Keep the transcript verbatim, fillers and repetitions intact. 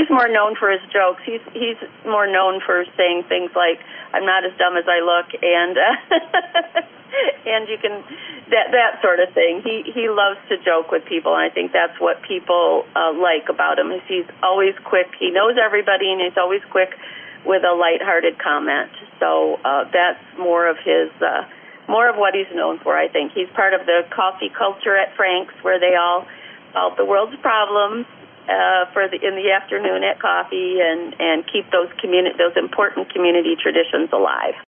he's more known for his jokes. He's he's more known for saying things like, "I'm not as dumb as I look," and uh, and you can that that sort of thing. He he loves to joke with people, and I think that's what people uh, like about him. Is he's always quick. He knows everybody, and he's always quick with a lighthearted comment. So uh, that's more of his. Uh, More of what he's known for, I think. He's part of the coffee culture at Frank's, where they all solve the world's problems uh, for the in the afternoon at coffee, and, and keep those communi- those important community traditions alive.